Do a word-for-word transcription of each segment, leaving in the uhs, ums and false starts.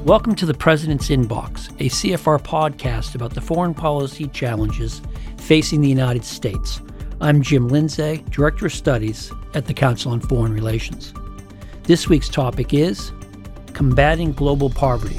Welcome to the President's Inbox, a C F R podcast about the foreign policy challenges facing the United States. I'm Jim Lindsay, Director of Studies at the Council on Foreign Relations. This week's topic is combating global poverty.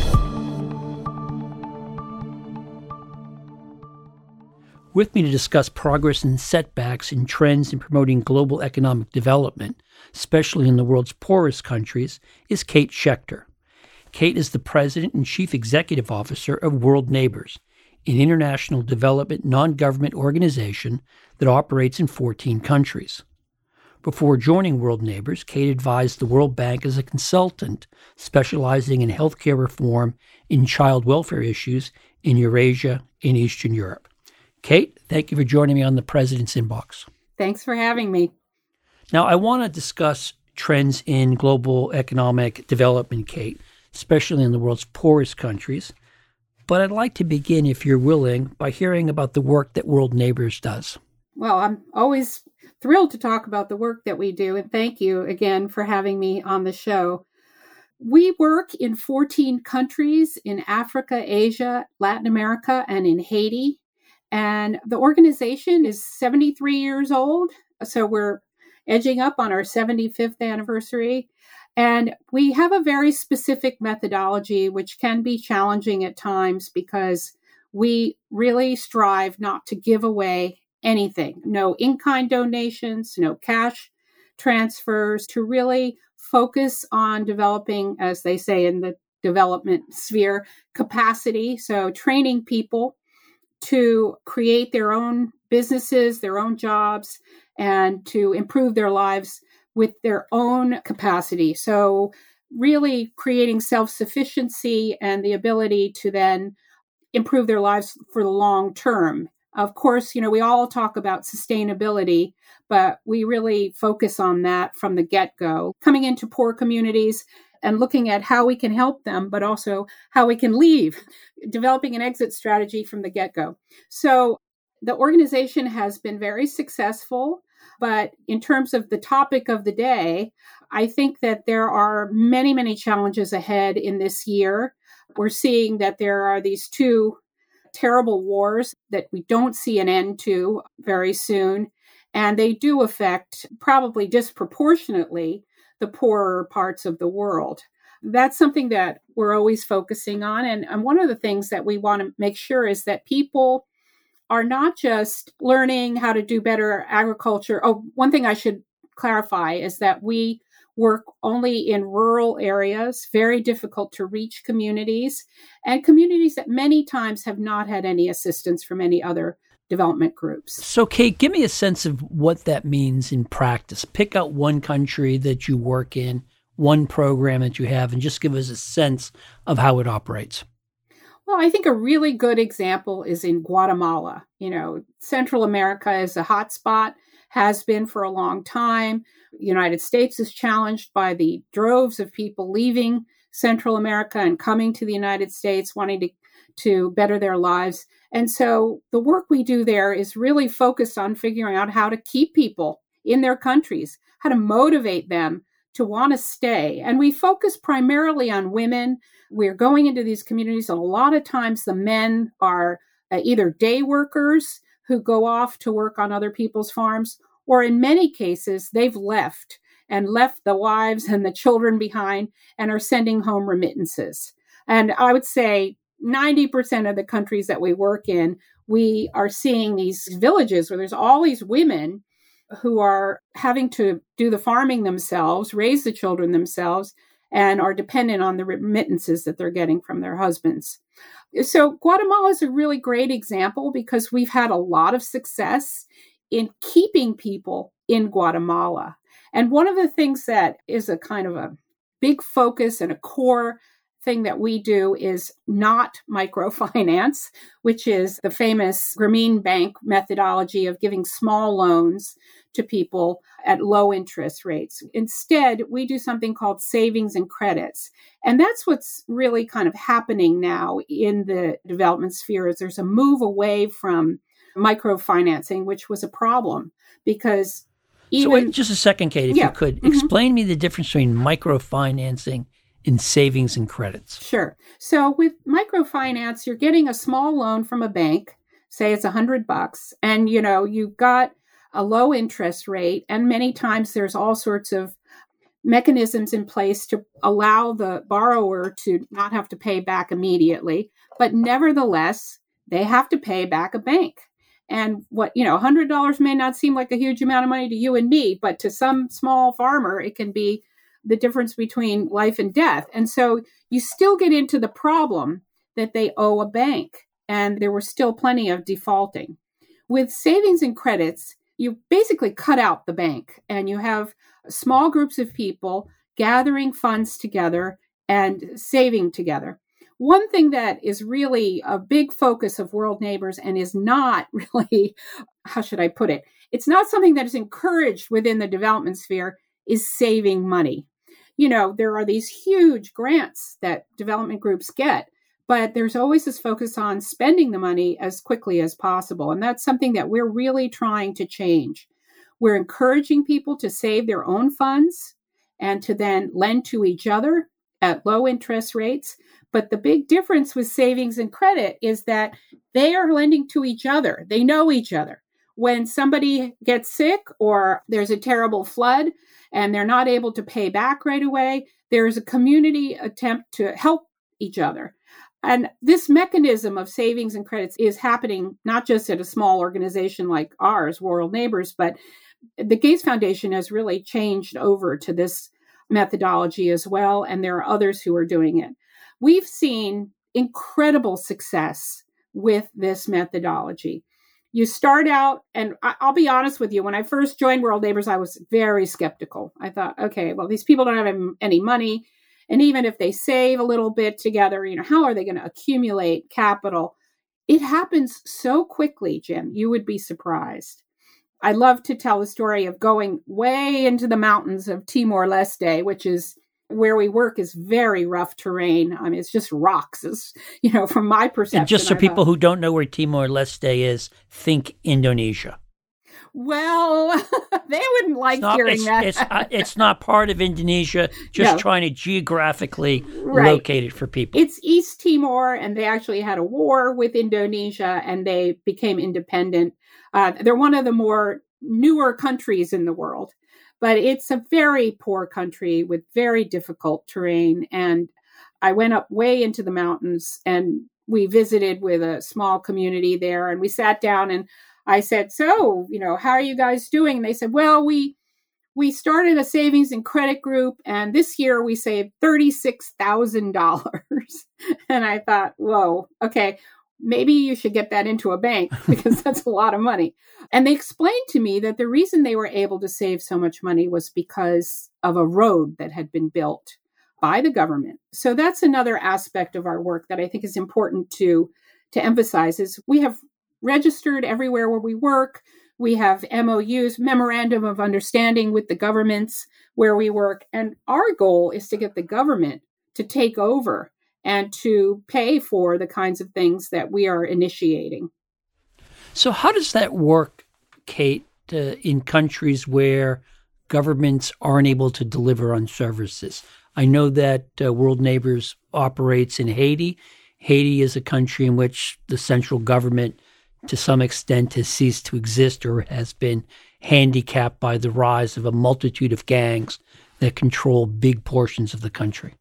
With me to discuss progress and setbacks and trends in promoting global economic development, especially in the world's poorest countries, is Kate Schechter. Kate is the President and Chief Executive Officer of World Neighbors, an international development non-government organization that operates in fourteen countries. Before joining World Neighbors, Kate advised the World Bank as a consultant, specializing in healthcare reform and child welfare issues in Eurasia and Eastern Europe. Kate, thank you for joining me on the President's Inbox. Thanks for having me. Now, I want to discuss trends in global economic development, Kate, especially in the world's poorest countries. But I'd like to begin, if you're willing, by hearing about the work that World Neighbors does. Well, I'm always thrilled to talk about the work that we do, and thank you again for having me on the show. We work in fourteen countries in Africa, Asia, Latin America, and in Haiti. And the organization is seventy-three years old, so we're edging up on our seventy-fifth anniversary. And we have a very specific methodology, which can be challenging at times because we really strive not to give away anything. No in-kind donations, no cash transfers, to really focus on developing, as they say in the development sphere, capacity. So training people to create their own businesses, their own jobs, and to improve their lives with their own capacity. So really creating self-sufficiency and the ability to then improve their lives for the long term. Of course, you know, we all talk about sustainability, but we really focus on that from the get-go, coming into poor communities and looking at how we can help them, but also how we can leave, developing an exit strategy from the get-go. So the organization has been very successful, but in terms of the topic of the day, I think that there are many, many challenges ahead in this year. We're seeing that there are these two terrible wars that we don't see an end to very soon, and they do affect probably disproportionately the poorer parts of the world. That's something that we're always focusing on. And, and one of the things that we want to make sure is that people are not just learning how to do better agriculture. Oh, one thing I should clarify is that we work only in rural areas, very difficult to reach communities, and communities that many times have not had any assistance from any other development groups. So, Kate, give me a sense of what that means in practice. Pick out one country that you work in, one program that you have, and just give us a sense of how it operates. Well, I think a really good example is in Guatemala. You know, Central America is a hot spot, has been for a long time. The United States is challenged by the droves of people leaving Central America and coming to the United States, wanting to, to better their lives. And so the work we do there is really focused on figuring out how to keep people in their countries, how to motivate them to want to stay. And we focus primarily on women. We're going into these communities, and a lot of times the men are uh, either day workers who go off to work on other people's farms, or in many cases, they've left and left the wives and the children behind and are sending home remittances. And I would say ninety percent of the countries that we work in, we are seeing these villages where there's all these women who are having to do the farming themselves, raise the children themselves, and are dependent on the remittances that they're getting from their husbands. So Guatemala is a really great example because we've had a lot of success in keeping people in Guatemala. And one of the things that is a kind of a big focus and a core thing that we do is not microfinance, which is the famous Grameen Bank methodology of giving small loans to people at low interest rates. Instead, we do something called savings and credits. And that's what's really kind of happening now in the development sphere is there's a move away from microfinancing, which was a problem because even... So wait just a second, Kate, if yeah, you could. Mm-hmm. Explain me the difference between microfinancing in savings and credits? Sure. So with microfinance, you're getting a small loan from a bank, say it's a hundred bucks, and you know, you've got a low interest rate, and many times there's all sorts of mechanisms in place to allow the borrower to not have to pay back immediately, but nevertheless, they have to pay back a bank. And what, you know, one hundred dollars may not seem like a huge amount of money to you and me, but to some small farmer, it can be the difference between life and death. And so you still get into the problem that they owe a bank, and there were still plenty of defaulting. With savings and credits, you basically cut out the bank, and you have small groups of people gathering funds together and saving together. One thing that is really a big focus of World Neighbors and is not really, how should I put it? It's not something that is encouraged within the development sphere, is saving money. You know, there are these huge grants that development groups get, but there's always this focus on spending the money as quickly as possible. And that's something that we're really trying to change. We're encouraging people to save their own funds and to then lend to each other at low interest rates. But the big difference with savings and credit is that they are lending to each other. They know each other. When somebody gets sick or there's a terrible flood and they're not able to pay back right away, there is a community attempt to help each other. And this mechanism of savings and credits is happening not just at a small organization like ours, World Neighbors, but the Gates Foundation has really changed over to this methodology as well, and there are others who are doing it. We've seen incredible success with this methodology. You start out, and I'll be honest with you, when I first joined World Neighbors, I was very skeptical. I thought, okay, well, these people don't have any money, and even if they save a little bit together, you know, how are they going to accumulate capital? It happens so quickly, Jim, you would be surprised. I love to tell the story of going way into the mountains of Timor-Leste, which is where we work is very rough terrain. I mean, it's just rocks, it's, you know, from my perception. And just so I people thought, who don't know where Timor-Leste is, think Indonesia. Well, they wouldn't like it's not, hearing it's, that. It's, uh, it's not part of Indonesia, just No. trying to geographically Right. locate it for people. It's East Timor, and they actually had a war with Indonesia, and they became independent. Uh, they're one of the more newer countries in the world, but it's a very poor country with very difficult terrain. And I went up way into the mountains, and we visited with a small community there, and we sat down, and I said, so, you know, how are you guys doing? And they said, well, we we started a savings and credit group, and this year we saved thirty-six thousand dollars. And I thought, whoa, okay, maybe you should get that into a bank because that's a lot of money. And they explained to me that the reason they were able to save so much money was because of a road that had been built by the government. So that's another aspect of our work that I think is important to, to emphasize is we have registered everywhere where we work. We have M O Us, Memorandum of Understanding with the governments where we work. And our goal is to get the government to take over and to pay for the kinds of things that we are initiating. So how does that work, Kate, uh, in countries where governments aren't able to deliver on services? I know that uh, World Neighbors operates in Haiti. Haiti is a country in which the central government, to some extent, has ceased to exist or has been handicapped by the rise of a multitude of gangs that control big portions of the country.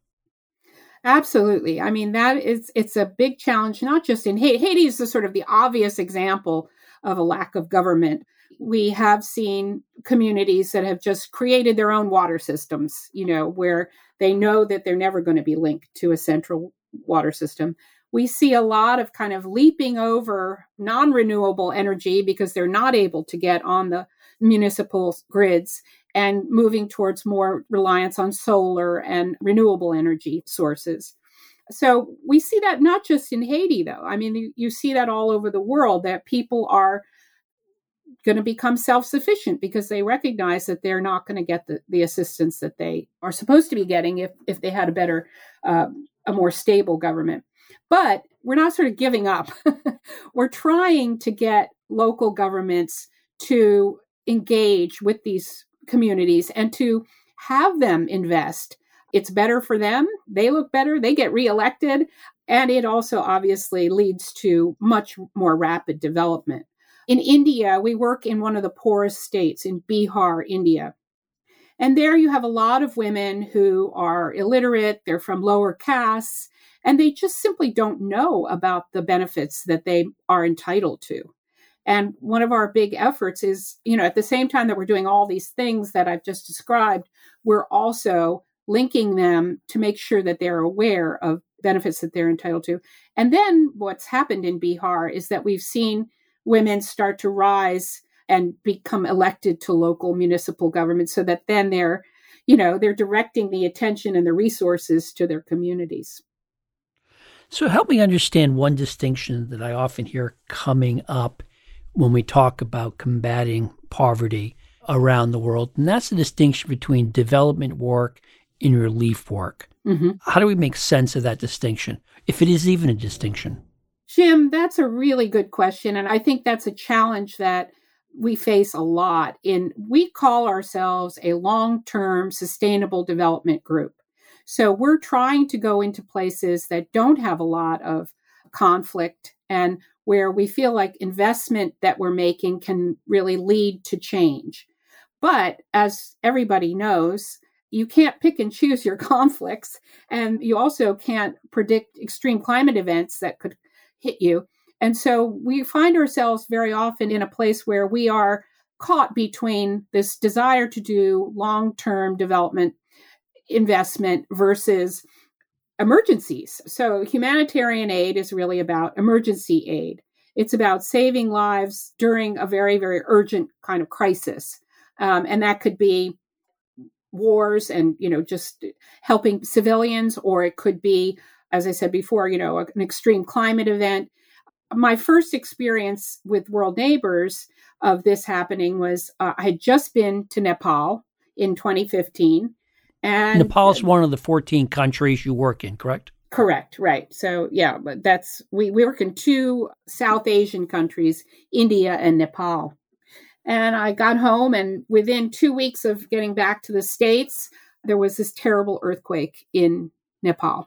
Absolutely. I mean, that is, it's a big challenge, not just in Haiti. Haiti is the sort of the obvious example of a lack of government. We have seen communities that have just created their own water systems, you know, where they know that they're never going to be linked to a central water system. We see a lot of kind of leaping over non-renewable energy because they're not able to get on the municipal grids and moving towards more reliance on solar and renewable energy sources. So we see that not just in Haiti, though. I mean, you, you see that all over the world, that people are going to become self-sufficient because they recognize that they're not going to get the, the assistance that they are supposed to be getting if, if they had a better, uh, a more stable government. But we're not sort of giving up. We're trying to get local governments to engage with these communities and to have them invest. It's better for them. They look better. They get reelected. And it also obviously leads to much more rapid development. In India, we work in one of the poorest states in Bihar, India. And there you have a lot of women who are illiterate, they're from lower castes, and they just simply don't know about the benefits that they are entitled to. And one of our big efforts is, you know, at the same time that we're doing all these things that I've just described, we're also linking them to make sure that they're aware of benefits that they're entitled to. And then what's happened in Bihar is that we've seen women start to rise and become elected to local municipal governments so that then they're, you know, they're directing the attention and the resources to their communities. So help me understand one distinction that I often hear coming up when we talk about combating poverty around the world, and that's the distinction between development work and relief work. Mm-hmm. How do we make sense of that distinction, if it is even a distinction? Jim, that's a really good question, and I think that's a challenge that we face a lot. In we call ourselves a long-term sustainable development group. So we're trying to go into places that don't have a lot of conflict and where we feel like investment that we're making can really lead to change. But as everybody knows, you can't pick and choose your conflicts, and you also can't predict extreme climate events that could hit you. And so we find ourselves very often in a place where we are caught between this desire to do long-term development investment versus emergencies. So humanitarian aid is really about emergency aid. It's about saving lives during a very, very urgent kind of crisis. Um, and that could be wars and, you know, just helping civilians, or it could be, as I said before, you know, an extreme climate event. My first experience with World Neighbors of this happening was uh, I had just been to Nepal in twenty fifteen. And Nepal is one of the fourteen countries you work in, correct? Correct, right. So yeah, but that's, we, we work in two South Asian countries, India and Nepal. And I got home, and within two weeks of getting back to the States, there was this terrible earthquake in Nepal.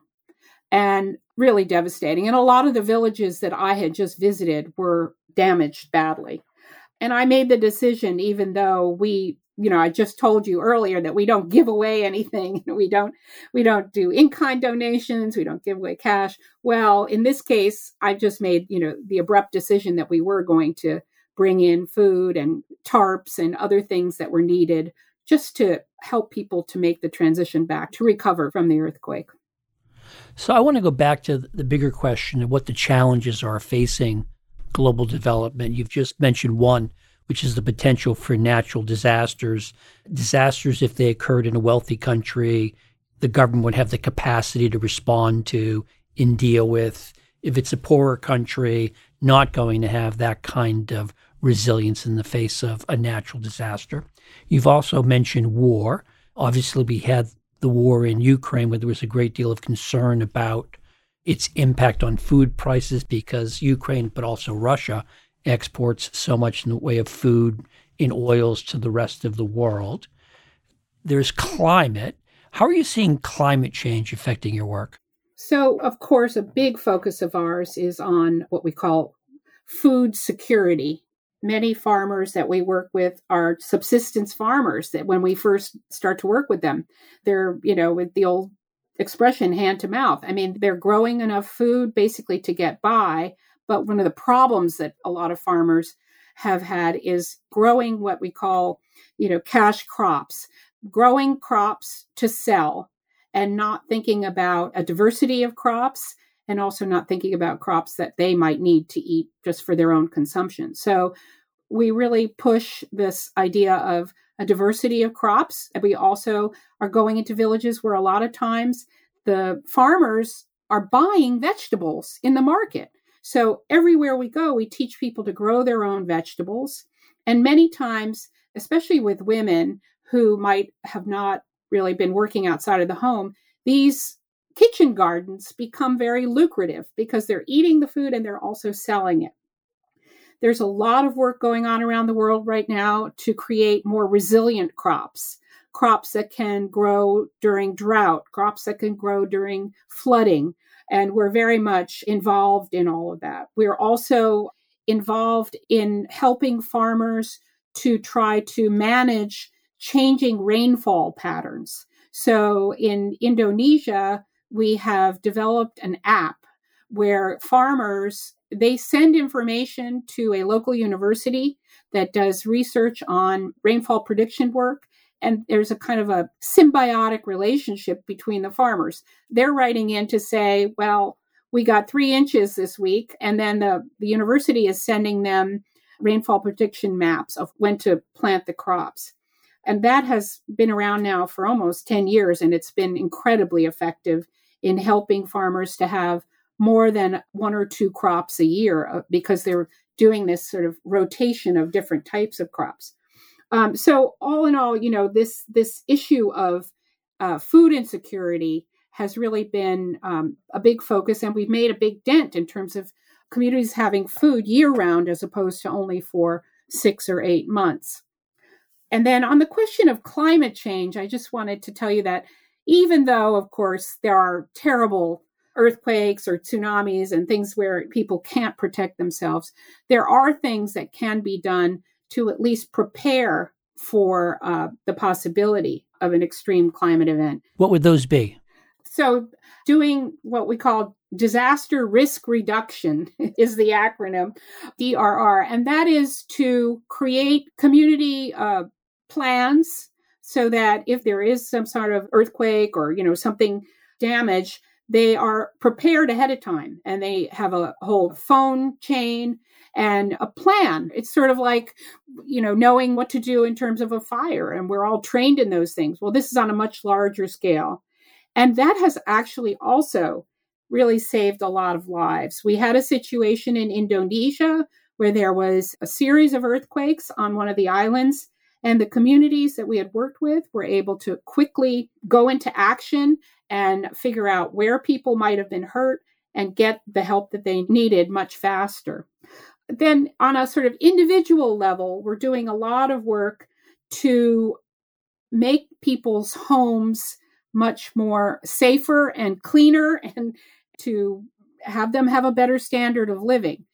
And really devastating. And a lot of the villages that I had just visited were damaged badly. And I made the decision, even though we, you know, I just told you earlier that we don't give away anything. We don't, we don't do in-kind donations. We don't give away cash. Well, in this case, I just made, you know, the abrupt decision that we were going to bring in food and tarps and other things that were needed just to help people to make the transition back, to recover from the earthquake. So I want to go back to the bigger question of what the challenges are facing global development. You've just mentioned one, which is the potential for natural disasters. Disasters, if they occurred in a wealthy country, the government would have the capacity to respond to and deal with. If it's a poorer country, not going to have that kind of resilience in the face of a natural disaster. You've also mentioned war. Obviously, we had the war in Ukraine, where there was a great deal of concern about its impact on food prices because Ukraine, but also Russia, exports so much in the way of food and oils to the rest of the world. There's climate. How are you seeing climate change affecting your work? So, of course, a big focus of ours is on what we call food security. Many farmers that we work with are subsistence farmers that when we first start to work with them, they're, you know, with the old expression, hand to mouth. I mean, they're growing enough food basically to get by. But one of the problems that a lot of farmers have had is growing what we call, you know, cash crops, growing crops to sell and not thinking about a diversity of crops and also not thinking about crops that they might need to eat just for their own consumption. So we really push this idea of a diversity of crops. And we also are going into villages where a lot of times the farmers are buying vegetables in the market. So everywhere we go, we teach people to grow their own vegetables. And many times, especially with women who might have not really been working outside of the home, these kitchen gardens become very lucrative because they're eating the food and they're also selling it. There's a lot of work going on around the world right now to create more resilient crops, crops that can grow during drought, crops that can grow during flooding. And we're very much involved in all of that. We're also involved in helping farmers to try to manage changing rainfall patterns. So in Indonesia, we have developed an app where farmers, they send information to a local university that does research on rainfall prediction work. And there's a kind of a symbiotic relationship between the farmers. They're writing in to say, well, we got three inches this week. And then the, the university is sending them rainfall prediction maps of when to plant the crops. And that has been around now for almost ten years. And it's been incredibly effective in helping farmers to have more than one or two crops a year because they're doing this sort of rotation of different types of crops. Um, so all in all, you know, this this issue of uh, food insecurity has really been um, a big focus, and we've made a big dent in terms of communities having food year-round as opposed to only for six or eight months. And then on the question of climate change, I just wanted to tell you that even though, of course, there are terrible earthquakes or tsunamis and things where people can't protect themselves, there are things that can be done to at least prepare for uh, the possibility of an extreme climate event. What would those be? So doing what we call disaster risk reduction is the acronym, D R R, and that is to create community uh, plans so that if there is some sort of earthquake or, you know, something damage, they are prepared ahead of time and they have a whole phone chain and a plan. It's sort of like, you know, knowing what to do in terms of a fire, and we're all trained in those things. Well, this is on a much larger scale. And that has actually also really saved a lot of lives. We had a situation in Indonesia where there was a series of earthquakes on one of the islands, and the communities that we had worked with were able to quickly go into action and figure out where people might have been hurt and get the help that they needed much faster. Then on a sort of individual level, we're doing a lot of work to make people's homes much more safer and cleaner and to have them have a better standard of living.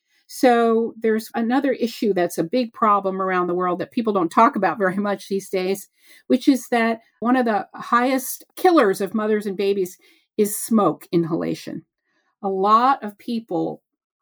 So there's another issue that's a big problem around the world that people don't talk about very much these days, which is that one of the highest killers of mothers and babies is smoke inhalation. A lot of people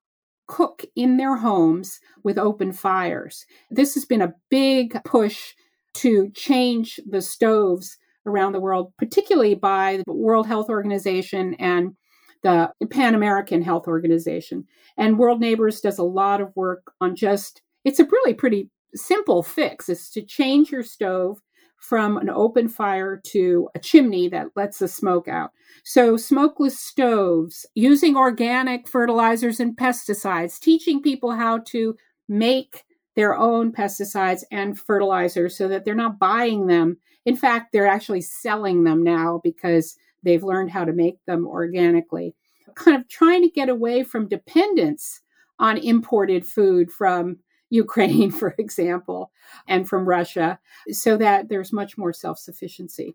cook in their homes with open fires. This has been a big push to change the stoves around the world, particularly by the World Health Organization and the Pan American Health Organization. And World Neighbors does a lot of work on just, it's a really pretty simple fix. It's to change your stove from an open fire to a chimney that lets the smoke out. So smokeless stoves, using organic fertilizers and pesticides, teaching people how to make their own pesticides and fertilizers so that they're not buying them. In fact, they're actually selling them now because they've learned how to make them organically. Kind of trying to get away from dependence on imported food from Ukraine, for example, and from Russia, so that there's much more self-sufficiency.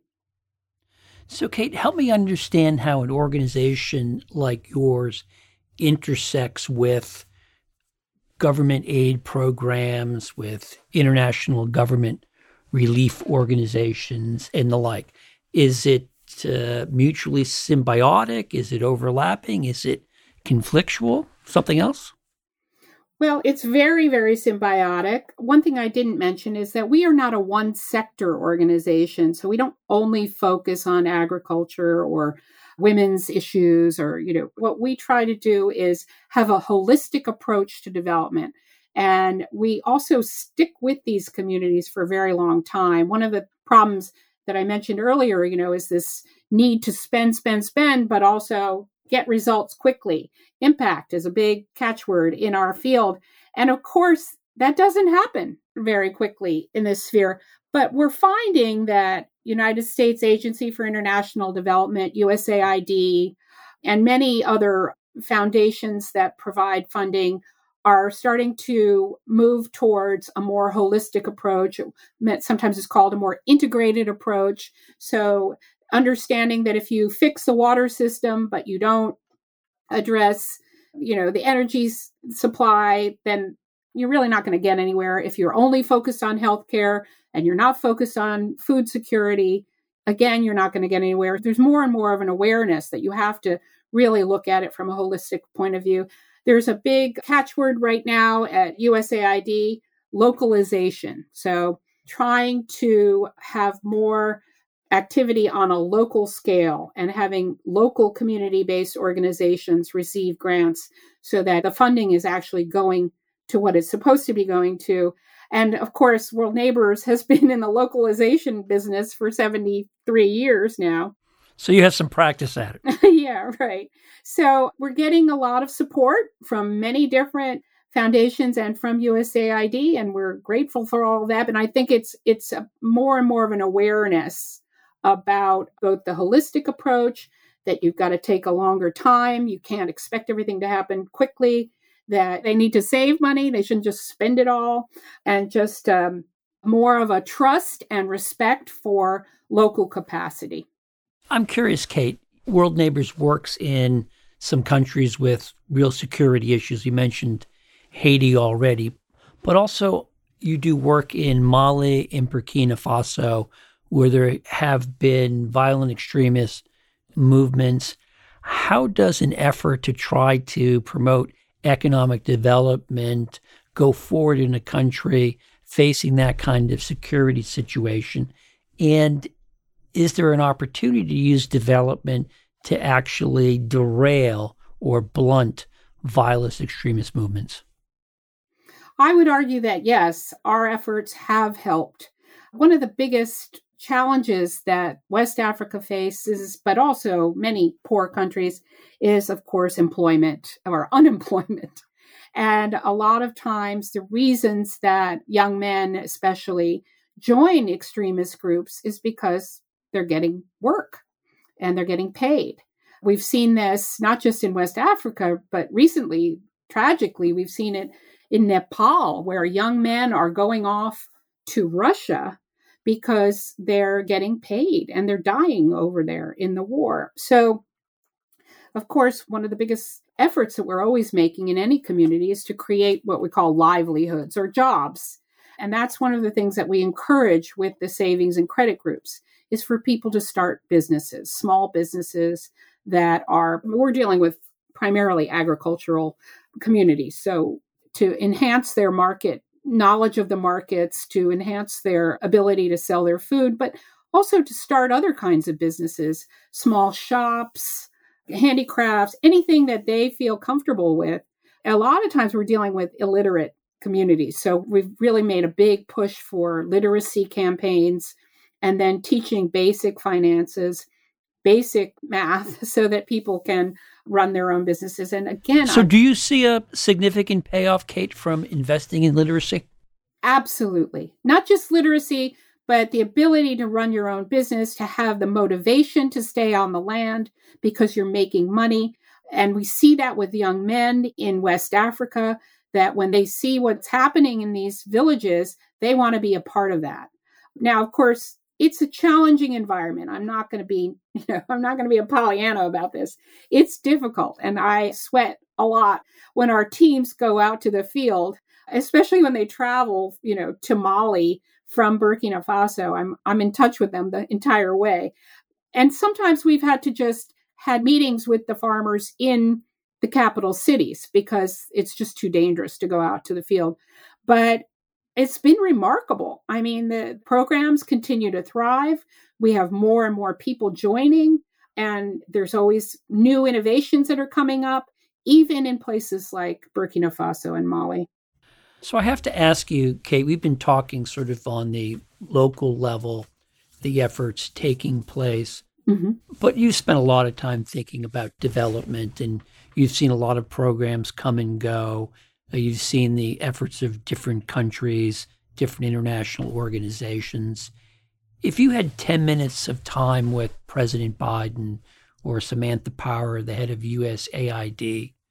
So, Kate, help me understand how an organization like yours intersects with government aid programs, with international government relief organizations, and the like. Is it uh, mutually symbiotic? Is it overlapping? Is it conflictual? Something else? Well, it's very, very symbiotic. One thing I didn't mention is that we are not a one sector organization. So we don't only focus on agriculture or women's issues or, you know, what we try to do is have a holistic approach to development. And we also stick with these communities for a very long time. One of the problems that I mentioned earlier, you know, is this need to spend, spend, spend, but also get results quickly. Impact is a big catchword in our field. And of course, that doesn't happen very quickly in this sphere. But we're finding that United States Agency for International Development, U S A I D, and many other foundations that provide funding are starting to move towards a more holistic approach. Sometimes it's called a more integrated approach. So understanding that if you fix the water system, but you don't address, you know, the energy supply, then you're really not going to get anywhere. If you're only focused on healthcare and you're not focused on food security, again, you're not going to get anywhere. There's more and more of an awareness that you have to really look at it from a holistic point of view. There's a big catchword right now at U S A I D, localization. So trying to have more activity on a local scale and having local community-based organizations receive grants so that the funding is actually going to what it's supposed to be going to. And of course, World Neighbors has been in the localization business for seventy-three years now. So you have some practice at it. Yeah, right. So we're getting a lot of support from many different foundations and from U S A I D, and we're grateful for all of that. And I think it's it's a more and more of an awareness about both the holistic approach, that you've got to take a longer time. You can't expect everything to happen quickly, that they need to save money. They shouldn't just spend it all, and just um, more of a trust and respect for local capacity. I'm curious, Kate, World Neighbors works in some countries with real security issues. You mentioned Haiti already, but also you do work in Mali and Burkina Faso, where there have been violent extremist movements. How does an effort to try to promote economic development go forward in a country facing that kind of security situation? And is there an opportunity to use development to actually derail or blunt violent extremist movements? I would argue that, yes, our efforts have helped. One of the biggest challenges that West Africa faces, but also many poor countries, is, of course, employment or unemployment. And a lot of times the reasons that young men especially join extremist groups is because they're getting work and they're getting paid. We've seen this not just in West Africa, but recently, tragically, we've seen it in Nepal, where young men are going off to Russia because they're getting paid and they're dying over there in the war. So, of course, one of the biggest efforts that we're always making in any community is to create what we call livelihoods or jobs. And that's one of the things that we encourage with the savings and credit groups, is for people to start businesses, small businesses that are, we're dealing with primarily agricultural communities. So to enhance their market, knowledge of the markets, to enhance their ability to sell their food, but also to start other kinds of businesses, small shops, handicrafts, anything that they feel comfortable with. A lot of times we're dealing with illiterate communities. So we've really made a big push for literacy campaigns, and then teaching basic finances, basic math, so that people can run their own businesses. And again, so I'm, do you see a significant payoff, Kate, from investing in literacy? Absolutely. Not just literacy, but the ability to run your own business, to have the motivation to stay on the land because you're making money. And we see that with young men in West Africa, that when they see what's happening in these villages, they want to be a part of that. Now, of course, it's a challenging environment. I'm not going to be, you know, I'm not going to be a Pollyanna about this. It's difficult. And I sweat a lot when our teams go out to the field, especially when they travel, you know, to Mali from Burkina Faso. I'm, I'm in touch with them the entire way. And sometimes we've had to just had meetings with the farmers in the capital cities because it's just too dangerous to go out to the field. But it's been remarkable. I mean, the programs continue to thrive. We have more and more people joining, and there's always new innovations that are coming up, even in places like Burkina Faso and Mali. So I have to ask you, Kate, we've been talking sort of on the local level, the efforts taking place, mm-hmm. but you spent a lot of time thinking about development, and you've seen a lot of programs come and go. You've seen the efforts of different countries, different international organizations. If you had ten minutes of time with President Biden or Samantha Power, the head of U S A I D,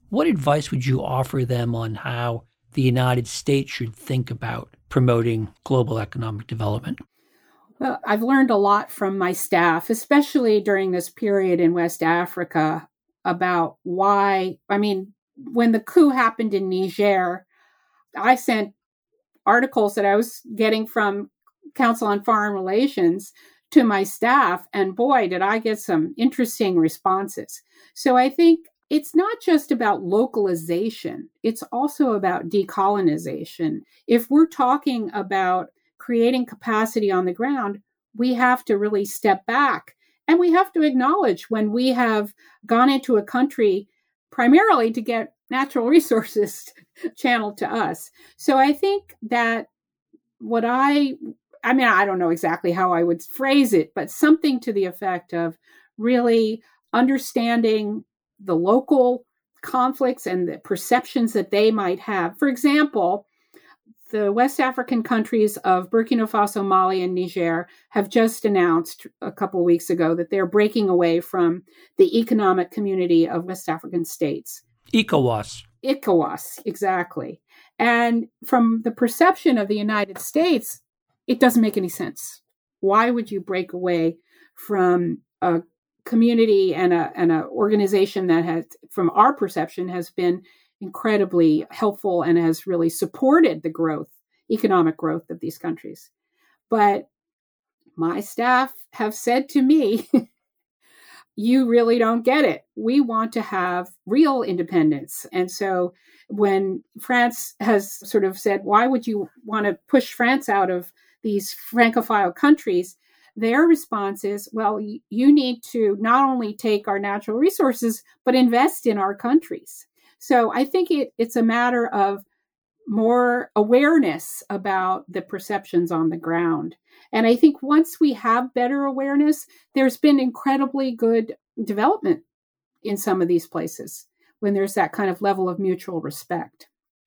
What advice would you offer them on how the United States should think about promoting global economic development? Well, I've learned a lot from my staff, especially during this period in West Africa, about why, I mean, when the coup happened in Niger, I sent articles that I was getting from Council on Foreign Relations to my staff, and boy, did I get some interesting responses. So I think it's not just about localization, it's also about decolonization. If we're talking about creating capacity on the ground, we have to really step back, and we have to acknowledge when we have gone into a country primarily to get natural resources channeled to us. So I think that what I, I mean, I don't know exactly how I would phrase it, but something to the effect of really understanding the local conflicts and the perceptions that they might have. For example, the West African countries of Burkina Faso, Mali, and Niger have just announced a couple of weeks ago that they're breaking away from the Economic Community of West African States. ECOWAS. ECOWAS, exactly. And from the perception of the United States, it doesn't make any sense. Why would you break away from a community and a and an organization that has, from our perception, has been incredibly helpful and has really supported the growth, economic growth of these countries? But my staff have said to me, you really don't get it. We want to have real independence. And so when France has sort of said, why would you want to push France out of these Francophile countries? Their response is, well, you need to not only take our natural resources, but invest in our countries. So I think it, it's a matter of more awareness about the perceptions on the ground. And I think once we have better awareness, there's been incredibly good development in some of these places when there's that kind of level of mutual respect.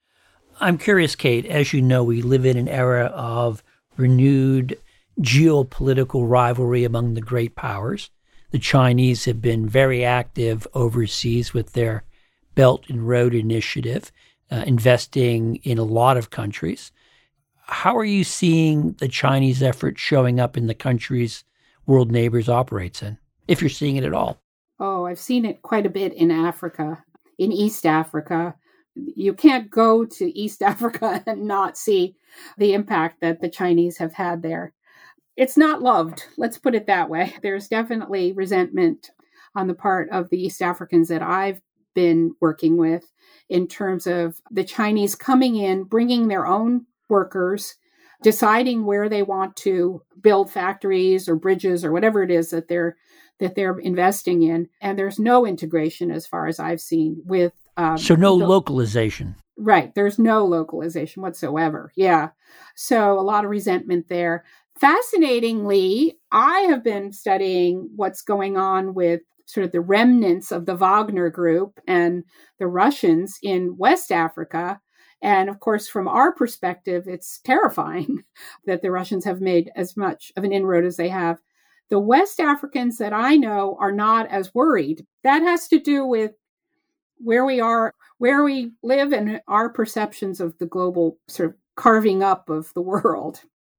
I'm curious, Kate, as you know, we live in an era of renewed geopolitical rivalry among the great powers. The Chinese have been very active overseas with their Belt and Road Initiative, uh, investing in a lot of countries. How are you seeing the Chinese effort showing up in the countries World Neighbors operates in, if you're seeing it at all? Oh, I've seen it quite a bit in Africa, in East Africa. You can't go to East Africa and not see the impact that the Chinese have had there. It's not loved, let's put it that way. There's definitely resentment on the part of the East Africans that I've been working with in terms of the Chinese coming in, bringing their own workers, deciding where they want to build factories or bridges or whatever it is that they're that they're investing in. And there's no integration, as far as I've seen, with um, so no the, localization. Right. There's no localization whatsoever. Yeah. So a lot of resentment there. Fascinatingly, I have been studying what's going on with sort of the remnants of the Wagner Group and the Russians in West Africa. And of course, from our perspective, it's terrifying that the Russians have made as much of an inroad as they have. The West Africans that I know are not as worried. That has to do with where we are, where we live, and our perceptions of the global sort of carving up of the world.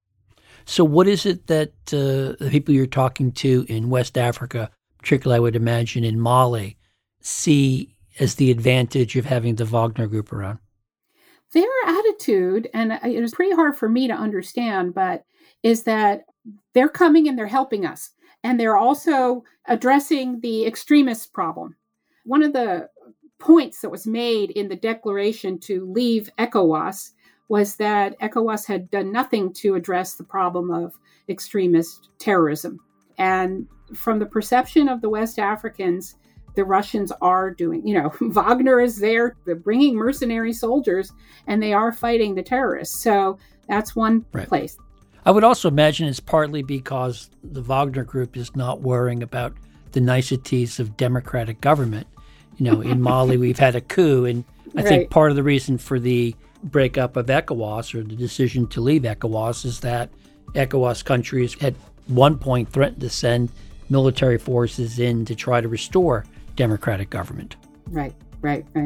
So what is it that uh, the people you're talking to in West Africa, particularly I would imagine in Mali, see as the advantage of having the Wagner Group around? Their attitude, and it was pretty hard for me to understand, but is that they're coming and they're helping us. And they're also addressing the extremist problem. One of the points that was made in the declaration to leave ECOWAS was that ECOWAS had done nothing to address the problem of extremist terrorism. And from the perception of the West Africans, the Russians are doing, you know, Wagner is there, they're bringing mercenary soldiers, and they are fighting the terrorists. So that's one right. place. I would also imagine it's partly because the Wagner Group is not worrying about the niceties of democratic government. You know, in Mali, we've had a coup, and I right. think part of the reason for the breakup of ECOWAS, or the decision to leave ECOWAS, is that ECOWAS countries at one point threatened to send military forces in to try to restore democratic government. Right, right, right.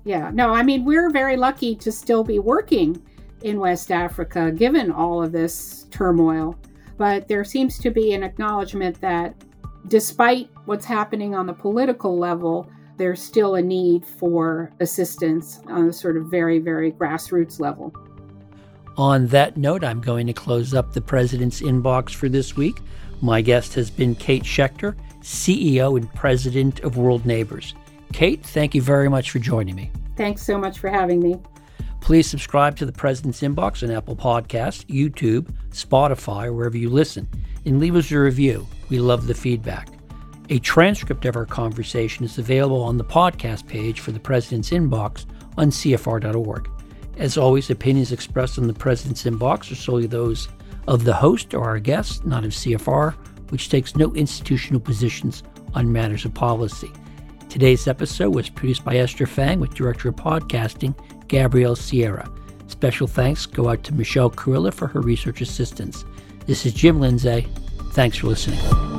Yeah. No, I mean, we're very lucky to still be working in West Africa, given all of this turmoil. But there seems to be an acknowledgement that despite what's happening on the political level, there's still a need for assistance on a sort of very, very grassroots level. On that note, I'm going to close up the President's Inbox for this week. My guest has been Kate Schechter, C E O and President of World Neighbors. Kate, thank you very much for joining me. Thanks so much for having me. Please subscribe to the President's Inbox on Apple Podcasts, YouTube, Spotify, or wherever you listen, and leave us a review. We love the feedback. A transcript of our conversation is available on the podcast page for the President's Inbox on C F R dot org. As always, opinions expressed on the President's Inbox are solely those of the host or our guests, not of C F R, which takes no institutional positions on matters of policy. Today's episode was produced by Esther Fang with Director of Podcasting, Gabrielle Sierra. Special thanks go out to Michelle Carilla for her research assistance. This is Jim Lindsay. Thanks for listening.